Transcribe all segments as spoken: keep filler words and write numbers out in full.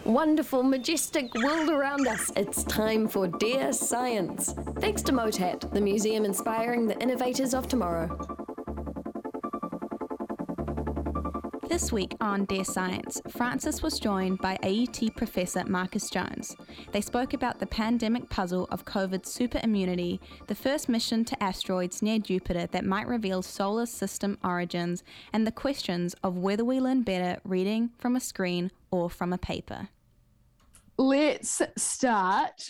Wonderful, majestic world around us. It's time for Dear Science. Thanks to MOTAT, the museum inspiring the innovators of tomorrow. This week on Dear Science, Francis was joined by A U T professor Marcus Jones. They spoke about the pandemic puzzle of COVID superimmunity, the first mission to asteroids near Jupiter that might reveal solar system origins, and the questions of whether we learn better reading from a screen or from a paper. Let's start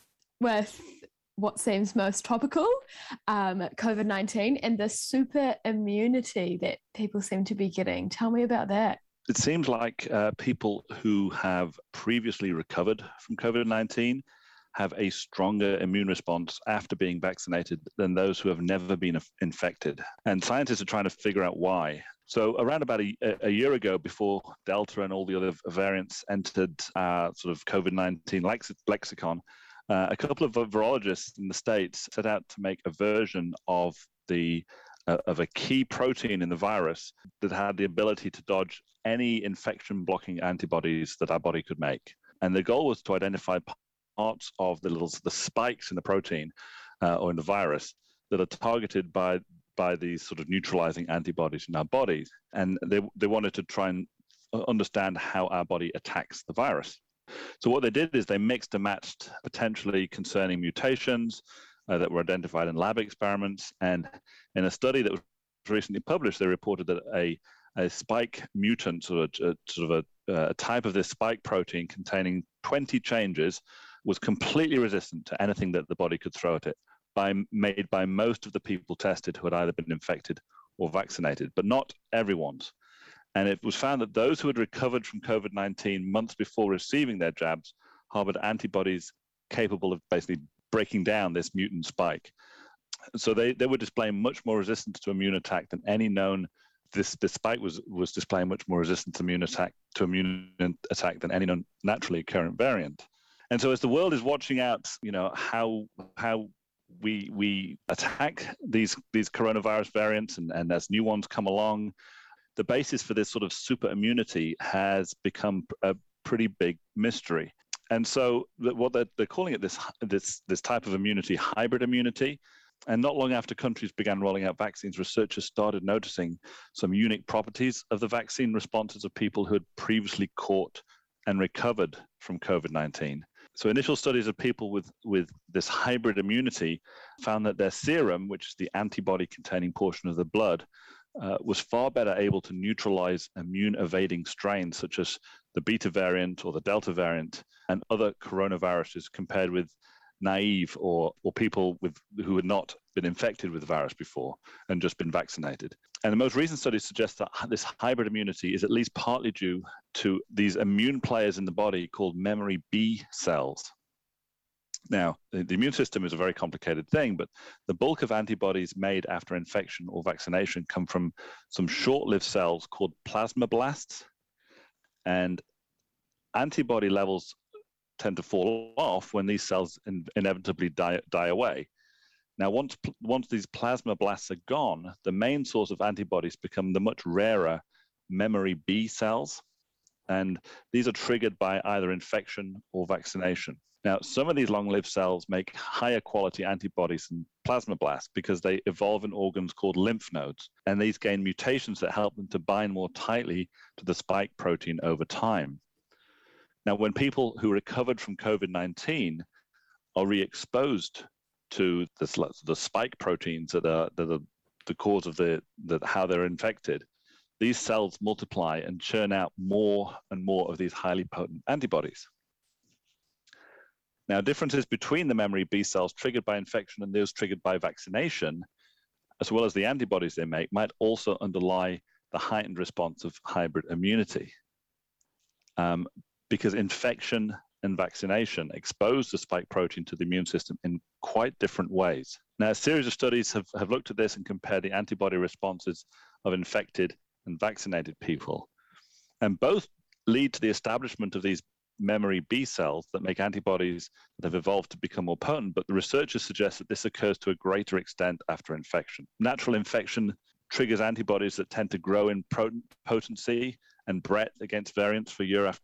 with what seems most topical, um, COVID nineteen and the super immunity that people seem to be getting. Tell me about that. It seems like uh, people who have previously recovered from COVID nineteen have a stronger immune response after being vaccinated than those who have never been infected. And scientists are trying to figure out why. So around about a, a year ago, before Delta and all the other variants entered uh, sort of COVID nineteen lex- lexicon, Uh, a couple of virologists in the States set out to make a version of the uh, of a key protein in the virus that had the ability to dodge any infection-blocking antibodies that our body could make. And the goal was to identify parts of the little the spikes in the protein uh, or in the virus that are targeted by by these sort of neutralizing antibodies in our bodies. And they they wanted to try and understand how our body attacks the virus. So what they did is they mixed and matched potentially concerning mutations uh, that were identified in lab experiments. And in a study that was recently published, they reported that a, a spike mutant, sort of a, sort of a, a type of this spike protein containing twenty changes, was completely resistant to anything that the body could throw at it, by, made by most of the people tested who had either been infected or vaccinated, but not everyone's. And it was found that those who had recovered from COVID nineteen months before receiving their jabs harbored antibodies capable of basically breaking down this mutant spike. So they, they were displaying much more resistance to immune attack than any known. This, this spike was, was displaying much more resistance to immune attack to immune attack than any known naturally occurring variant. And so as the world is watching out, you know, how how we we attack these these coronavirus variants, and, and as new ones come along, the basis for this sort of super immunity has become a pretty big mystery. And so what they're, they're calling it this, this, this type of immunity, hybrid immunity. And not long after countries began rolling out vaccines, researchers started noticing some unique properties of the vaccine responses of people who had previously caught and recovered from COVID nineteen. So initial studies of people with, with this hybrid immunity found that their serum, which is the antibody-containing portion of the blood, Uh, was far better able to neutralize immune-evading strains such as the beta variant or the delta variant and other coronaviruses compared with naive or, or people with, who had not been infected with the virus before and just been vaccinated. And the most recent studies suggest that this hybrid immunity is at least partly due to these immune players in the body called memory B cells. Now, the immune system is a very complicated thing, but the bulk of antibodies made after infection or vaccination come from some short-lived cells called plasmablasts, and antibody levels tend to fall off when these cells in, inevitably die, die away. Now, once, once these plasmablasts are gone, the main source of antibodies become the much rarer memory B cells, and these are triggered by either infection or vaccination. Now, some of these long-lived cells make higher quality antibodies than plasmablasts because they evolve in organs called lymph nodes, and these gain mutations that help them to bind more tightly to the spike protein over time. Now, when people who recovered from COVID nineteen are re-exposed to this, the spike proteins that are, that are the cause of the, the how they're infected, these cells multiply and churn out more and more of these highly potent antibodies. Now, differences between the memory B cells triggered by infection and those triggered by vaccination, as well as the antibodies they make, might also underlie the heightened response of hybrid immunity. Um, because infection and vaccination expose the spike protein to the immune system in quite different ways. Now, a series of studies have, have looked at this and compared the antibody responses of infected and vaccinated people. And both lead to the establishment of these memory B cells that make antibodies that have evolved to become more potent, but the researchers suggest that this occurs to a greater extent after infection. Natural infection triggers antibodies that tend to grow in potency and breadth against variants for year after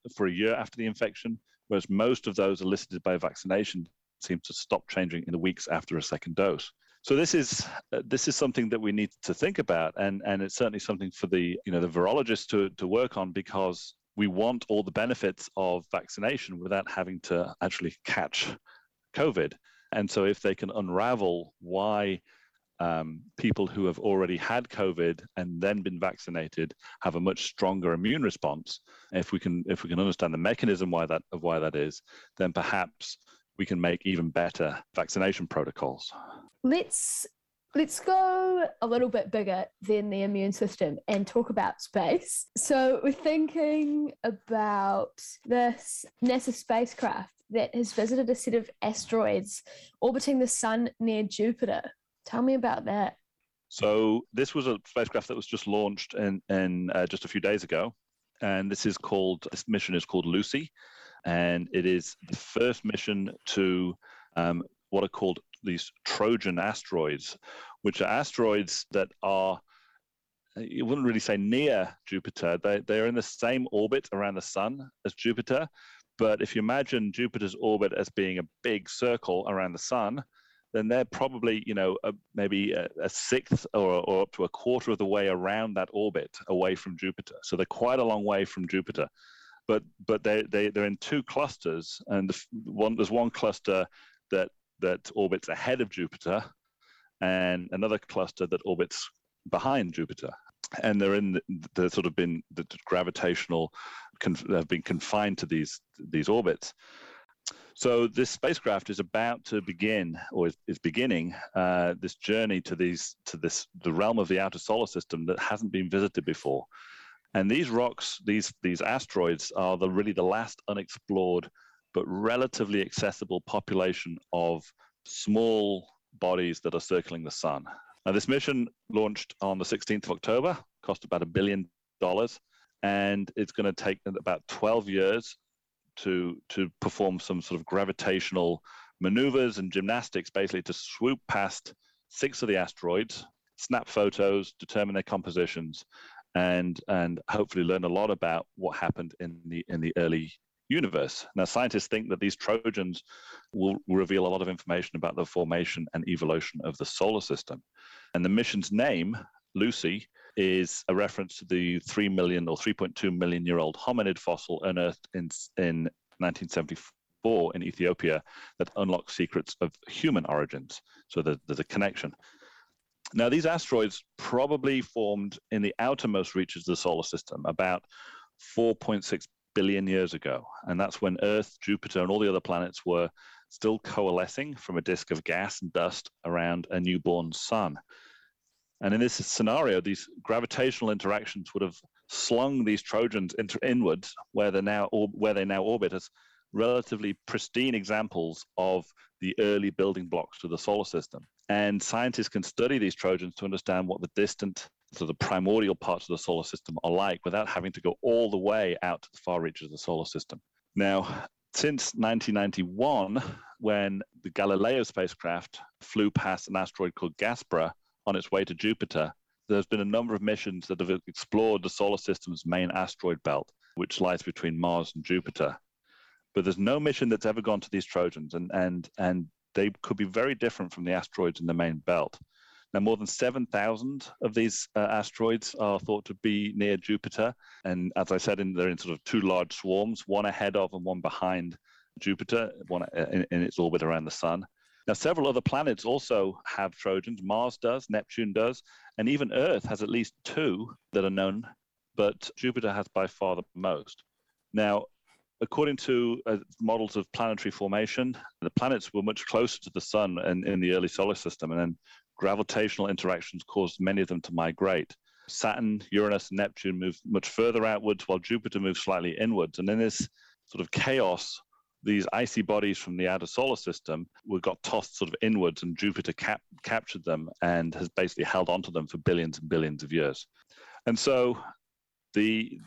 for a year after the infection, whereas most of those elicited by vaccination seem to stop changing in the weeks after a second dose. So this is uh, this is something that we need to think about, and and it's certainly something for the you know the virologists to to work on, because we want all the benefits of vaccination without having to actually catch COVID. And so if they can unravel why um, people who have already had COVID and then been vaccinated have a much stronger immune response, if we can if we can understand the mechanism why that of why that is, then perhaps we can make even better vaccination protocols. Let's let's go a little bit bigger than the immune system and talk about space. So we're thinking about this NASA spacecraft that has visited a set of asteroids orbiting the sun near Jupiter. Tell me about that. So this was a spacecraft that was just launched in, in uh, just a few days ago. And this is called, this mission is called Lucy. And it is the first mission to um, what are called these Trojan asteroids, which are asteroids that are, you wouldn't really say near Jupiter. They, they're in the same orbit around the sun as Jupiter. But if you imagine Jupiter's orbit as being a big circle around the sun, then they're probably, you know, a, maybe a, a sixth or, or up to a quarter of the way around that orbit away from Jupiter. So they're quite a long way from Jupiter. But but they, they, they're in two clusters, and the one, there's one cluster that, that orbits ahead of Jupiter and another cluster that orbits behind Jupiter. And they're in the, the sort of been the gravitational, have been confined to these these orbits. So this spacecraft is about to begin, or is, is beginning, uh, this journey to these to this the realm of the outer solar system that hasn't been visited before. And these rocks, these these asteroids, are the really the last unexplored but relatively accessible population of small bodies that are circling the sun. Now, this mission launched on the sixteenth of October, cost about a billion dollars, and it's going to take about twelve years to to perform some sort of gravitational maneuvers and gymnastics, basically to swoop past six of the asteroids, snap photos, determine their compositions, and and hopefully learn a lot about what happened in the in the early universe. Now, scientists think that these Trojans will reveal a lot of information about the formation and evolution of the solar system. And the mission's name, Lucy, is a reference to the three million or three point two million year old hominid fossil unearthed in, in nineteen seventy-four in Ethiopia that unlocks secrets of human origins. So there's, there's a connection. Now, these asteroids probably formed in the outermost reaches of the solar system about four point six billion years ago. And that's when Earth, Jupiter, and all the other planets were still coalescing from a disk of gas and dust around a newborn sun. And in this scenario, these gravitational interactions would have slung these Trojans into inwards, where they now or, where they now orbit as relatively pristine examples of the early building blocks of the solar system. And scientists can study these Trojans to understand what the distant, so the primordial parts of the solar system are like without having to go all the way out to the far reaches of the solar system. Now, since nineteen ninety-one, when the Galileo spacecraft flew past an asteroid called Gaspra on its way to Jupiter, there's been a number of missions that have explored the solar system's main asteroid belt, which lies between Mars and Jupiter. But there's no mission that's ever gone to these Trojans, and and and they could be very different from the asteroids in the main belt. Now, more than seven thousand of these uh, asteroids are thought to be near Jupiter. And as I said, in, they're in sort of two large swarms, one ahead of and one behind Jupiter, one in, in its orbit around the sun. Now, several other planets also have Trojans. Mars does, Neptune does, and even Earth has at least two that are known, but Jupiter has by far the most. Now, according to uh, models of planetary formation, the planets were much closer to the sun in, in the early solar system, and then gravitational interactions caused many of them to migrate. Saturn, Uranus, and Neptune moved much further outwards, while Jupiter moved slightly inwards. And in this sort of chaos, these icy bodies from the outer solar system were got tossed sort of inwards, and Jupiter cap- captured them and has basically held onto them for billions and billions of years. And so the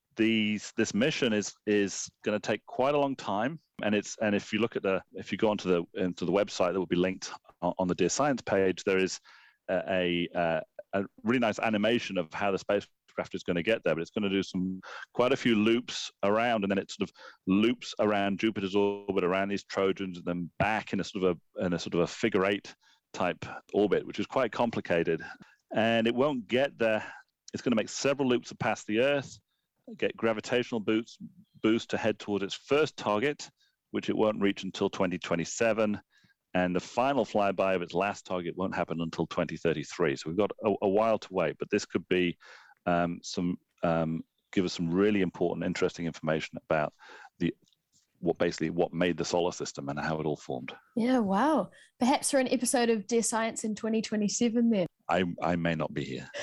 these this mission is is going to take quite a long time. And it's and if you look at the if you go onto the into the website that will be linked on, on the Dear Science page, there is a, a a really nice animation of how the spacecraft spacecraft is going to get there, but it's going to do some quite a few loops around, and then it sort of loops around Jupiter's orbit, around these Trojans, and then back in a sort of a in a sort of a figure eight type orbit, which is quite complicated. And it won't get there. It's going to make several loops past the Earth, get gravitational boost boost to head towards its first target, which it won't reach until twenty twenty-seven. And the final flyby of its last target won't happen until twenty thirty-three. So we've got a, a while to wait, but this could be um, some um, give us some really important, interesting information about the what basically what made the solar system and how it all formed. Yeah, wow. Perhaps for an episode of Dear Science in twenty twenty-seven then. I, I may not be here.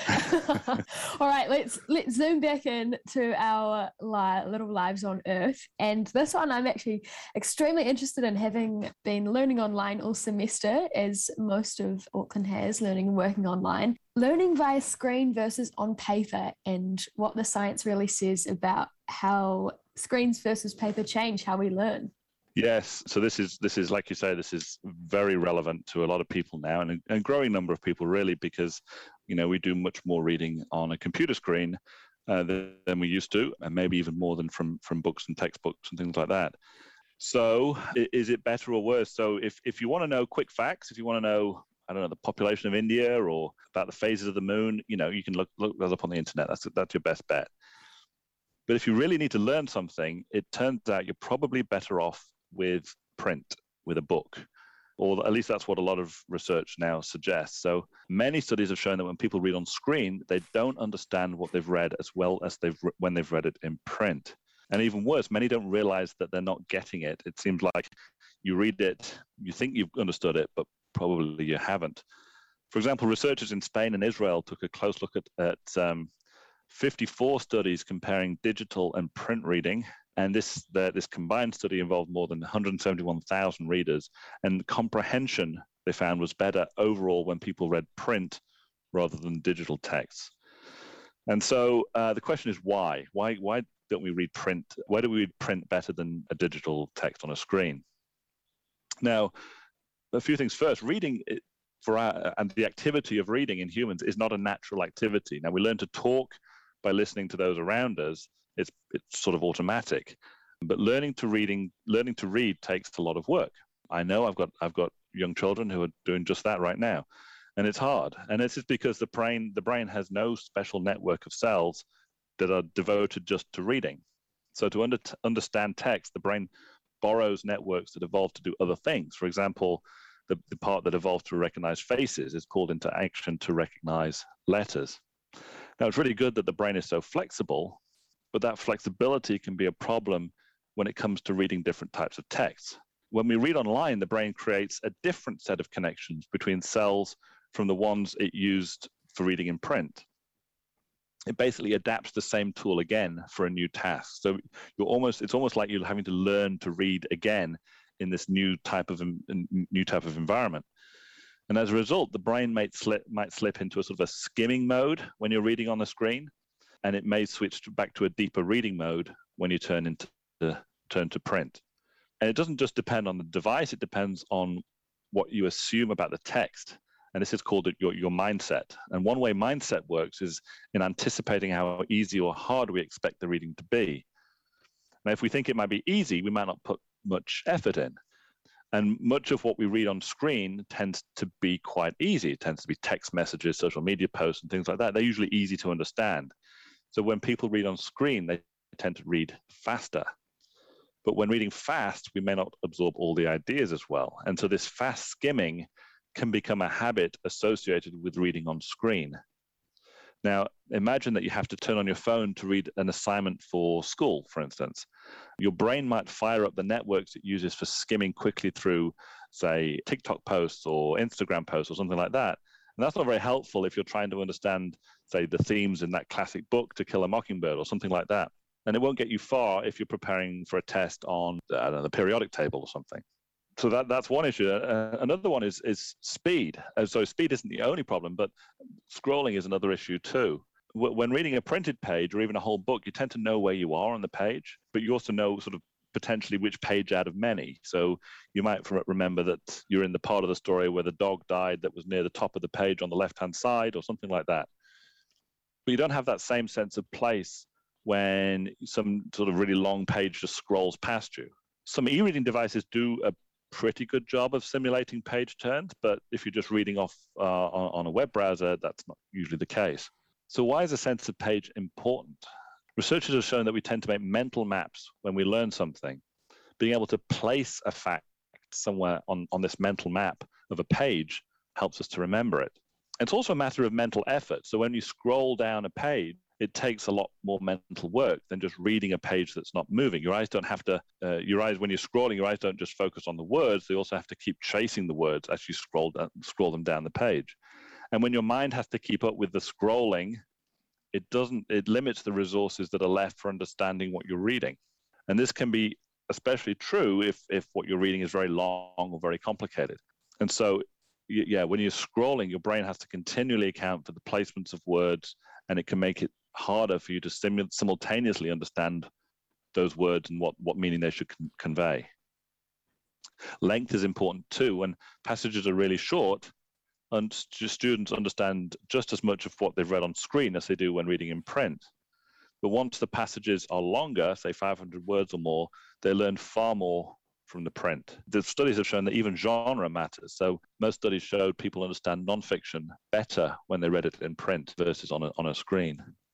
All right, let's let's zoom back in to our li- little lives on Earth. And this one I'm actually extremely interested in, having been learning online all semester, as most of Auckland has, learning and working online. Learning via screen versus on paper, and what the science really says about how screens versus paper change how we learn. Yes, so this is this is like you say, this is very relevant to a lot of people now, and a, a growing number of people really, because you know we do much more reading on a computer screen uh, than, than we used to, and maybe even more than from from books and textbooks and things like that. So is it better or worse? So if if you want to know quick facts, if you want to know, I don't know, the population of India or about the phases of the moon, you know, you can look look those up on the internet. That's that's your best bet. But if you really need to learn something, it turns out you're probably better off with print, with a book, or at least that's what a lot of research now suggests. So many studies have shown that when people read on screen, they don't understand what they've read as well as they've when they've read it in print. And even worse, many don't realize that they're not getting it. It seems like you read it, you think you've understood it, but probably you haven't. For example, researchers in Spain and Israel took a close look at, at um, fifty-four studies comparing digital and print reading. And this the, this combined study involved more than one hundred seventy-one thousand readers. And comprehension, they found, was better overall when people read print rather than digital texts. And so uh, the question is why? Why why don't we read print? Why do we read print better than a digital text on a screen? Now, a few things first. Reading for our, and the activity of reading in humans is not a natural activity. Now, we learn to talk by listening to those around us. It's it's sort of automatic, but learning to reading, learning to read takes a lot of work. I know I've got I've got young children who are doing just that right now, and it's hard. And this is because the brain the brain has no special network of cells that are devoted just to reading. So to under, understand text, the brain borrows networks that evolved to do other things. For example, the, the part that evolved to recognize faces is called into action to recognize letters. Now, it's really good that the brain is so flexible, but that flexibility can be a problem when it comes to reading different types of texts. When we read online, the brain creates a different set of connections between cells from the ones it used for reading in print. It basically adapts the same tool again for a new task. So you're almost, it's almost like you're having to learn to read again in this new type of new type of environment. And as a result, the brain might slip, might slip into a sort of a skimming mode when you're reading on the screen, and it may switch back to a deeper reading mode when you turn into the, turn to print. And it doesn't just depend on the device, it depends on what you assume about the text. And this is called your, your mindset. And one way mindset works is in anticipating how easy or hard we expect the reading to be. Now, if we think it might be easy, we might not put much effort in. And much of what we read on screen tends to be quite easy. It tends to be text messages, social media posts, and things like that. They're usually easy to understand. So when people read on screen, they tend to read faster. But when reading fast, we may not absorb all the ideas as well. And so this fast skimming can become a habit associated with reading on screen. Now, imagine that you have to turn on your phone to read an assignment for school, for instance. Your brain might fire up the networks it uses for skimming quickly through, say, TikTok posts or Instagram posts or something like that. And that's not very helpful if you're trying to understand, say, the themes in that classic book, To Kill a Mockingbird, or something like that. And it won't get you far if you're preparing for a test on, I don't know, the periodic table or something. So that, that's one issue. Uh, another one is, is speed. Uh, so speed isn't the only problem, but scrolling is another issue too. W- when reading a printed page or even a whole book, you tend to know where you are on the page, but you also know sort of potentially which page out of many. So you might remember that you're in the part of the story where the dog died that was near the top of the page on the left-hand side or something like that. But you don't have that same sense of place when some sort of really long page just scrolls past you. Some e-reading devices do a pretty good job of simulating page turns, but if you're just reading off uh, on, on a web browser, that's not usually the case. So why is a sense of page important? Researchers have shown that we tend to make mental maps when we learn something. Being able to place a fact somewhere on, on this mental map of a page helps us to remember it. It's also a matter of mental effort. So when you scroll down a page, it takes a lot more mental work than just reading a page that's not moving. Your eyes don't have to, uh, your eyes, when you're scrolling, your eyes don't just focus on the words, they also have to keep chasing the words as you scroll down, scroll them down the page. And when your mind has to keep up with the scrolling, it doesn't, it limits the resources that are left for understanding what you're reading. And this can be especially true if, if what you're reading is very long or very complicated. And so, yeah, when you're scrolling, your brain has to continually account for the placements of words, and it can make it harder for you to simu- simultaneously understand those words and what, what meaning they should con- convey. Length is important too. When passages are really short, and students understand just as much of what they've read on screen as they do when reading in print. But once the passages are longer, say five hundred words or more, they learn far more from the print. The studies have shown that even genre matters. So most studies showed people understand nonfiction better when they read it in print versus on a, on a screen.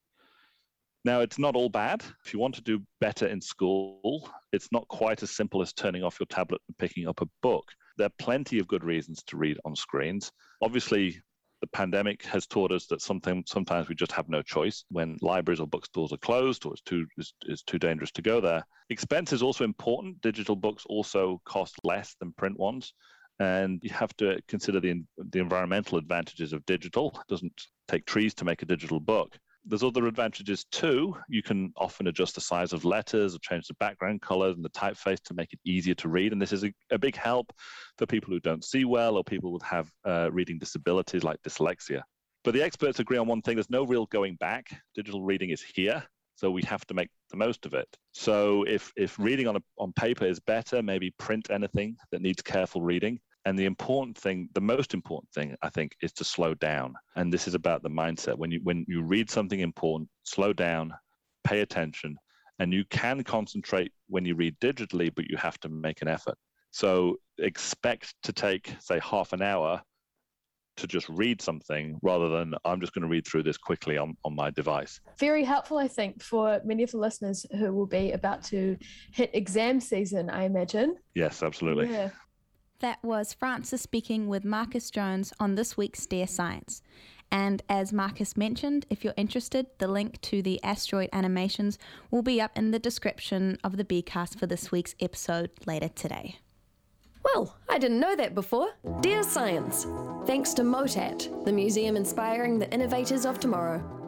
Now, it's not all bad. If you want to do better in school, it's not quite as simple as turning off your tablet and picking up a book. There are plenty of good reasons to read on screens. Obviously, the pandemic has taught us that something, sometimes we just have no choice when libraries or bookstores are closed or it's too, it's, it's too dangerous to go there. Expense is also important. Digital books also cost less than print ones. And you have to consider the, the environmental advantages of digital. It doesn't take trees to make a digital book. There's other advantages too. You can often adjust the size of letters or change the background colors and the typeface to make it easier to read. And this is a, a big help for people who don't see well or people who have uh, reading disabilities like dyslexia. But the experts agree on one thing: there's no real going back. Digital reading is here, so we have to make the most of it. So if, if reading on, a, on paper is better, maybe print anything that needs careful reading. And the important thing, the most important thing, I think, is to slow down. And this is about the mindset. When you when you read something important, slow down, pay attention, and you can concentrate when you read digitally, but you have to make an effort. So expect to take, say, half an hour to just read something rather than I'm just going to read through this quickly on, on my device. Very helpful, I think, for many of the listeners who will be about to hit exam season, I imagine. Yes, absolutely. Yeah. That was Frances speaking with Marcus Jones on this week's Dear Science. And as Marcus mentioned, if you're interested, the link to the asteroid animations will be up in the description of the Bcast for this week's episode later today. Well, I didn't know that before. Dear Science, thanks to MOTAT, the museum inspiring the innovators of tomorrow.